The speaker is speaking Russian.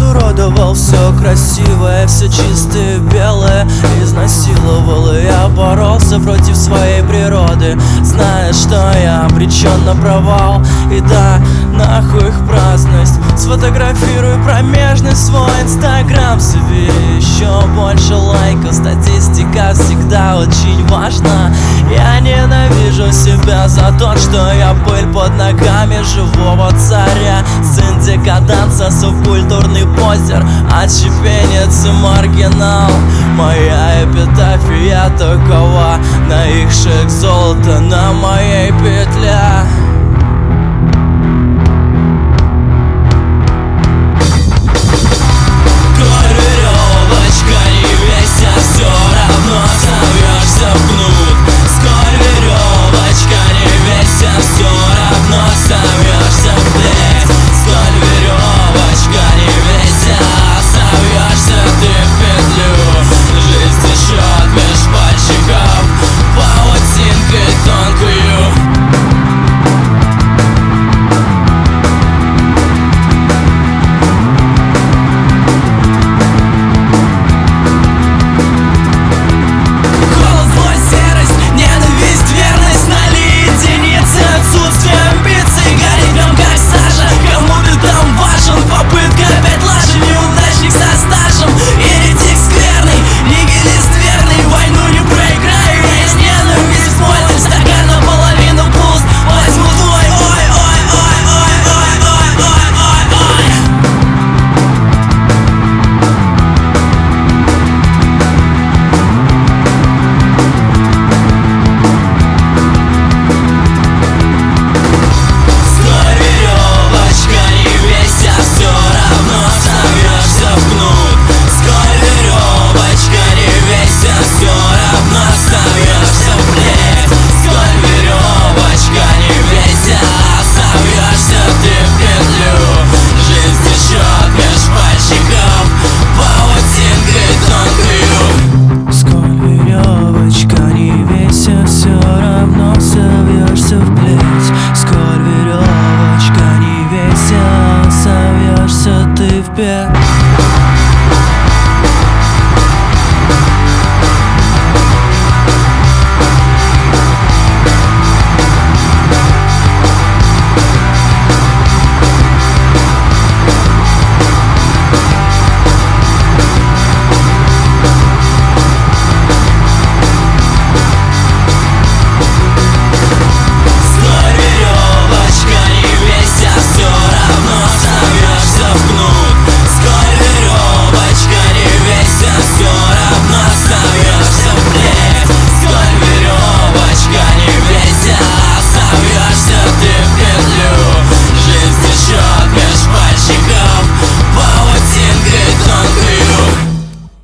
изуродовал все красивое, все чистое, белое. Изнасиловал, и я боролся против своей природы, зная, что я обречен на провал. И да, нахуй их праздность. Сфотографирую промежность, свой инстаграм, собери еще больше лайков. Статистика всегда очень важна. Я ненавижу себя за то, что я пыль под ногами живого царя. Сын декаданса, субкультурный позер, отщепенец и маргинал. Моя эпитафия такова: на их шек золото, на моей петля.